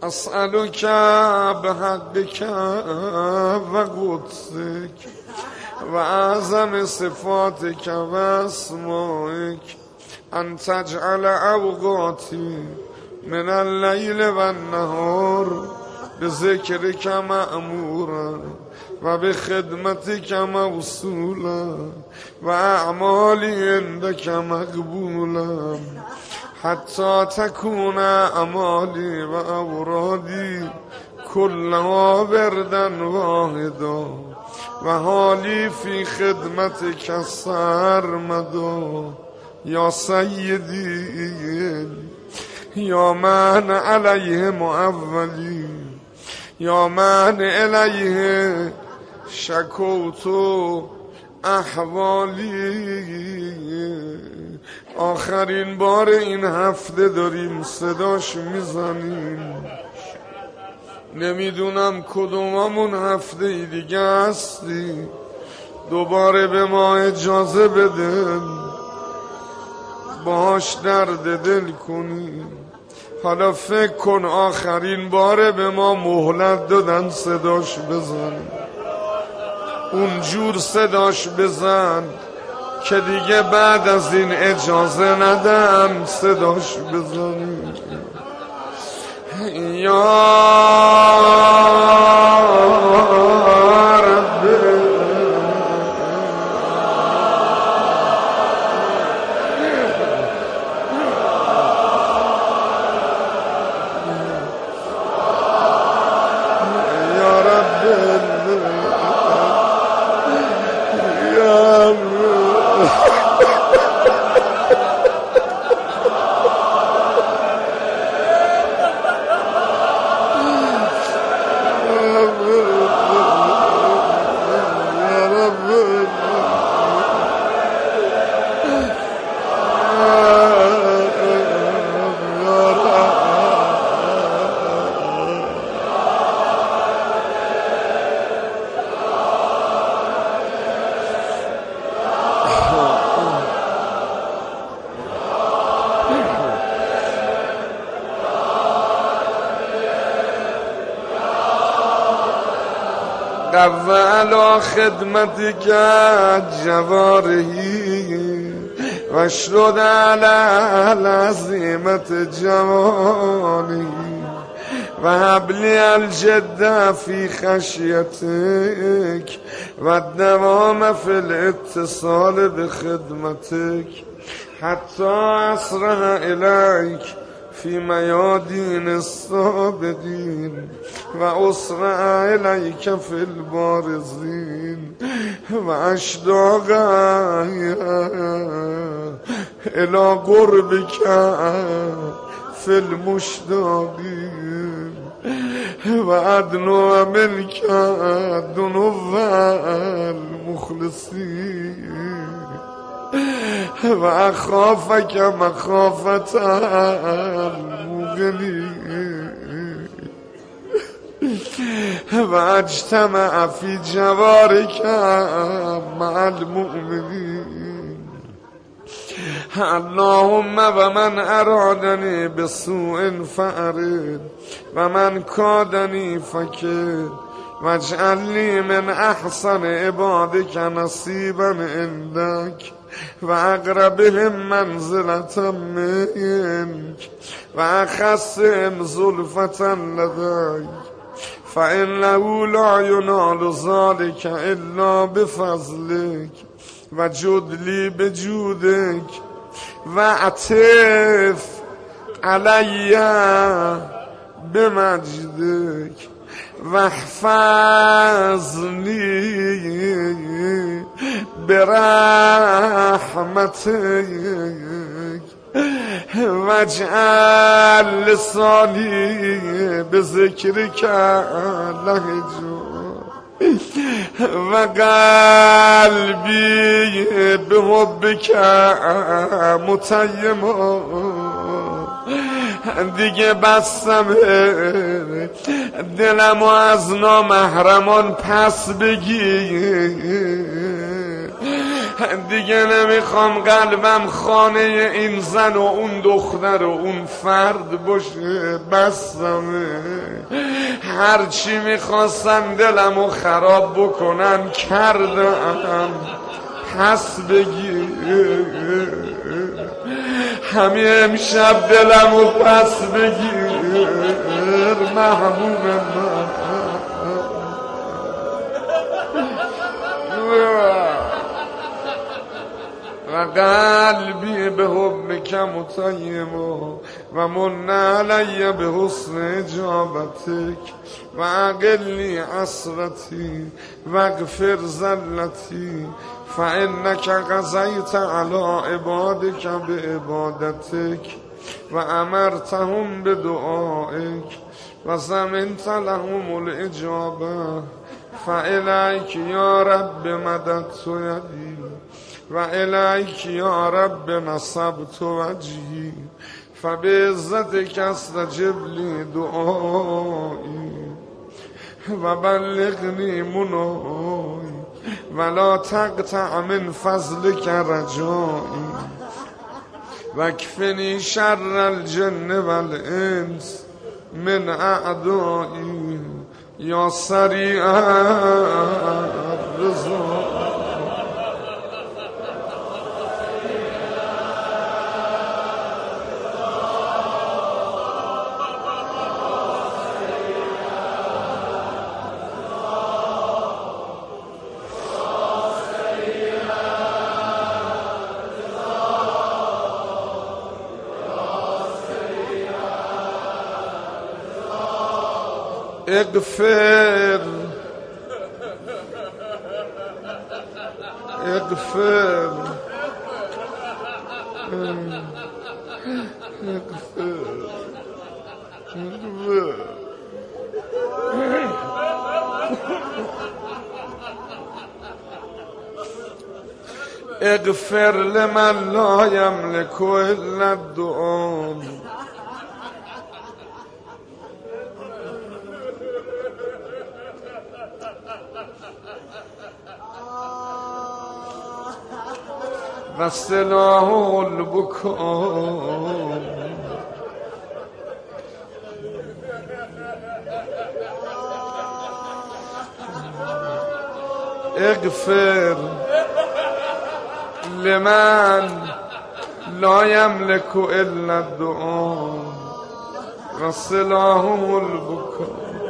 اسألك بحقك و قدسك و اعظم صفاتك و اسمائك ان تجعل اوقاتی من اللیل و النهار بذکرک مأمورا و بخدمتک موصولا و اعمالی عندک مقبولا حتی تکون اعمالی و اورادی كلها بردا واحدا و حالی فی خدمتک سرمدا یا سیدی یا من علیه معولی یا من الیه شکوت احوالی. آخرین بار این هفته داریم صداش میزنیم، نمیدونم کدوممون هفته دیگه هستی، دوباره به ما اجازه بده باهاش درد دل کنیم. حالا فکر کن آخرین باره به ما مهلت دادن صداش بزن، اونجور صداش بزن که دیگه بعد از این اجازه ندن صداش بزنی. یا رب قوّل خدمتك جوارحي واشرد على العزيمة جواني وهب لي الجد في خشيتك والدوام في الاتصال بخدمتك حتى أسرع إليك في ميادين الصابدين وأسرع إليك في البارزين وأشتاق إلى قربك في المشتاقين وأدنو منك دنو المخلصين وأخافك مخافة الموقنين واجتمع في جوارك مع المؤمنين. اللهم ومن أرادني بسوء فأرد ومن كادني فكد واجعل لي من أحسن عبادك نصيبا عندك وأقربهم منزلة منك وأخصهم زلفة لديك فإنه لا ينال ذلك إلا بفضلك وجد لي بجودك واعطف علي بمجدك واحفظني برحمتك واجعل لساني بذكرك لهجا وقلبي بحبك متيما. دیگه بستم دلمو از نامحرمان پس بگیر دیگه نمیخوام قلبم خانه این زن و اون دختر و اون فرد باشه، بستمه. هرچی میخواستن دلمو خراب بکنن کردم، پس بگیر همین امشب دلمو پس بگیر محبوب من. و قلبی به حبک مطیم و من علی به حسن اجابتک و اقلی عصرتی و اغفر زلتی فانک قضیت علی عبادک بعبادتک و امرتهم بدعائک و زمنت لهم الاجابه فالیک یا رب مددت یدی و الیک یا رب نصبت وجهی فبعزتک استجب لی دعایی و بلغنی منایی ولا تقطع من فضلک رجایی واکفنی شر الجن والانس من اعدایی یا سریع الرضا. اغفر اغفر اغفر لمن لا يملك الا الدعاء و سلاح البکا. اغفر لمن لا يملك الا الدعاء و سلاح البکا.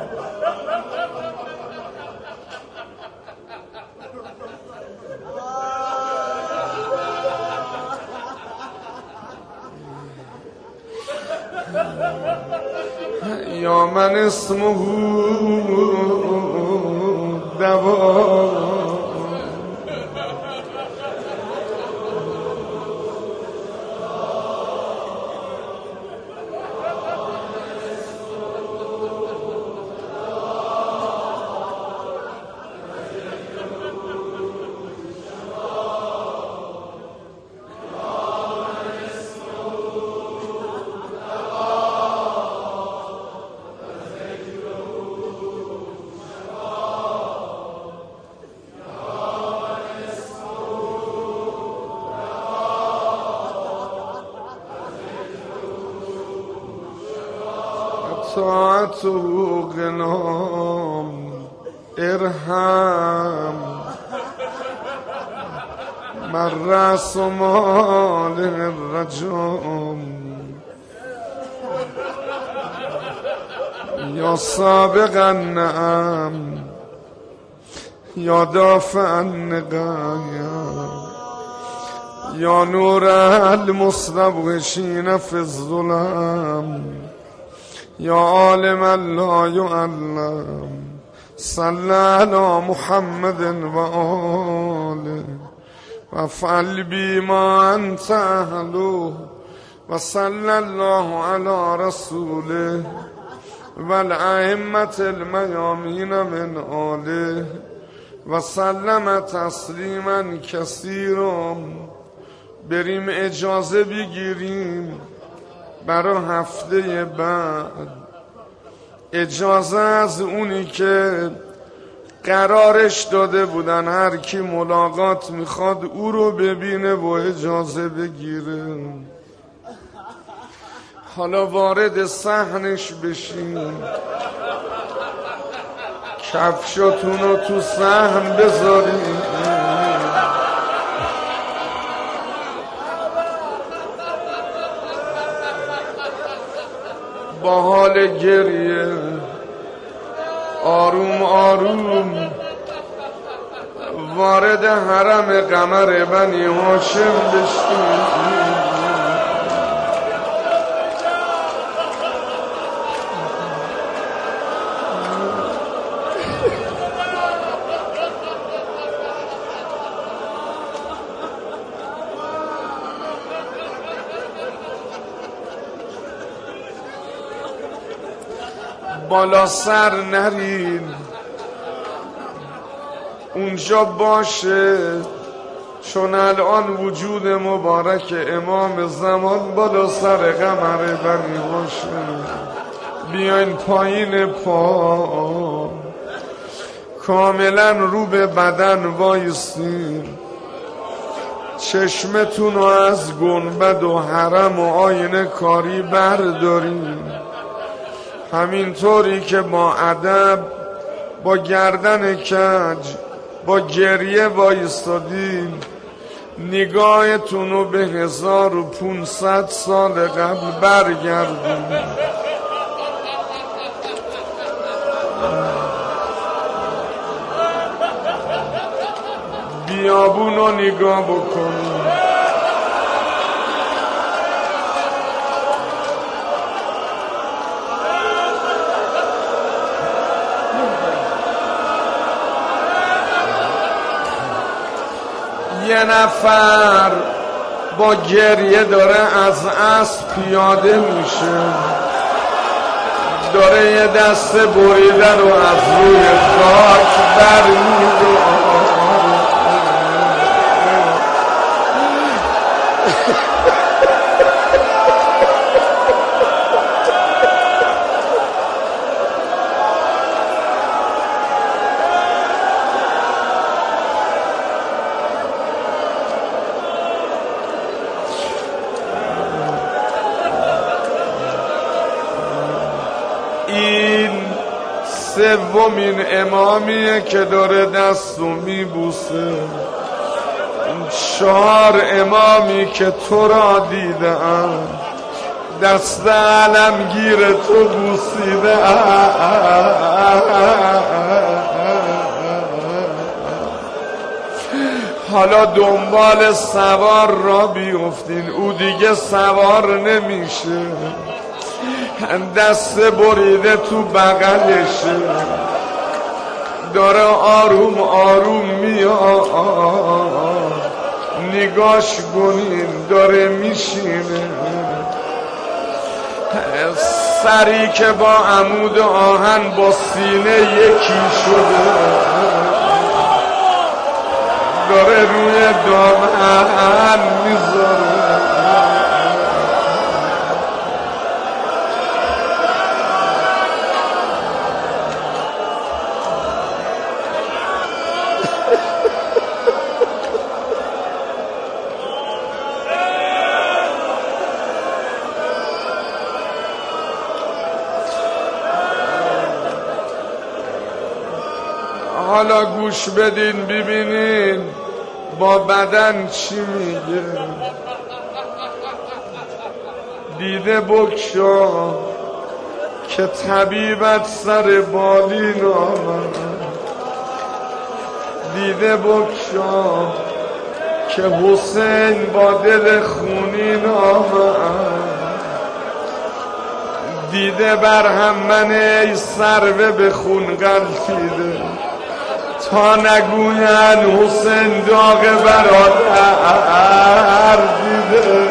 یا من اسمه دوا طاعته غنام ارحم من رأس مال الرجام یا سابق النعم یا دافع النقایا یا نور المستوحشین فی الظلام یا عالم لا يعلم صلی علی محمد و آله و فعل بی ما انت اهله و صلی الله علی رسوله و الائمة المیامین من آله و سلم تسلیما کثیرا. بریم اجازه بگیریم برای هفته بعد، اجازه از اونی که قرارش داده بودن هر کی ملاقات میخواد او رو ببینه و اجازه بگیره. حالا وارد صحنش بشین، کفشاتون رو تو صحن بذارین، با حال گریه آروم آروم وارد حرم قمر بنی هاشم بشین. بالا سر نرین، اونجا باشه، چون الان وجود مبارک امام زمان بالا سر قمر بنی هاشم. بیاین پایین پا، کاملا رو به بدن وایسین، چشمتون رو از گنبد و حرم و آینه کاری بردارین، همینطوری که با ادب، با گردن کج، با گریه وایستادین، نگاهتون رو به 1500 سال قبل برگردون. بیابون رو نگاه بکنین، یه نفر با گریه داره از اسب پیاده میشه، داره یه دست بریده رو از روی خاک برمی‌داره. این سومین امامیه که داره دستو میبوسه. 4 امامی که تو را دیدم دست علمگیر تو بوسیده. حالا دنبال سوار را بیفتین، او دیگه سوار نمیشه، دست بریده تو بغلشه، داره آروم آروم میاد، نگاش کنین داره میشینه، سری که با عمود آهن با سینه یکی شده، داره روی دامن میذاره. حالا گوش بدین ببینین با بدن چی میگه. دیده بکشا که طبیبت سر بالین آمد، دیده بکشا که حسین با دل خونین آمد، دیده بر هم من ای سروه به خون غلطیده، تا نگوین حسین داغ برادر دیده.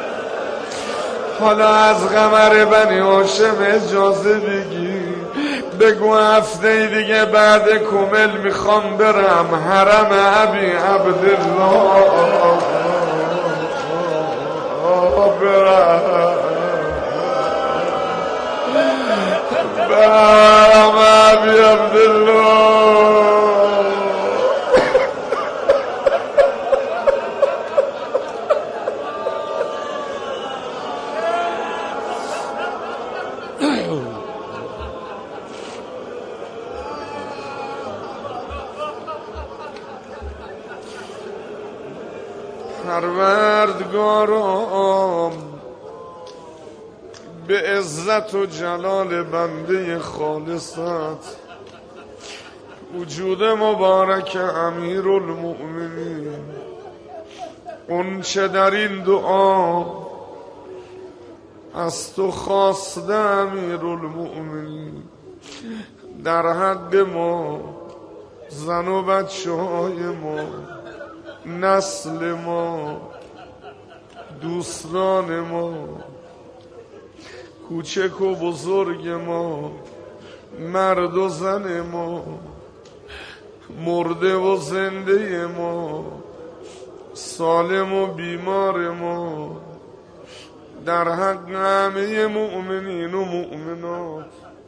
حالا از قمر بنی هاشم اجازه بگی بگو هفته دیگه بعد کمل میخوام برم حرم ابی عبدالله برم ابی عبدالله. پروردگارم به عزت و جلال بنده خالصت وجود مبارک امیرالمؤمنین اون چه در این دعا از تو خواسته امیرالمؤمنین در حق ما، زن و بچه های ما، نسل ما، دوستان ما، کوچک و بزرگ ما، مرد و زن ما، مرده و زنده ما، سالم و بیمار ما، در حق همه مؤمنین و مؤمنات،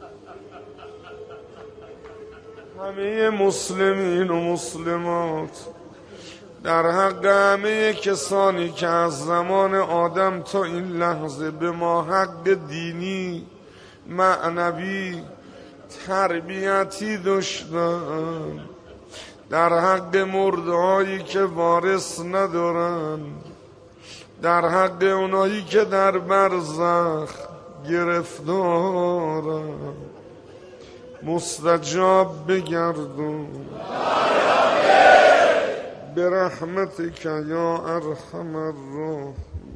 همه مسلمین و مسلمات، در حق همه کسانی که از زمان آدم تا این لحظه به ما حق دینی، معنوی، تربیتی داشتن، در حق مردهایی که وارث ندارن، در حق اونایی که در برزخ گرفتارن، مستجاب بگردون برحمتك یا ارحم الراحمین.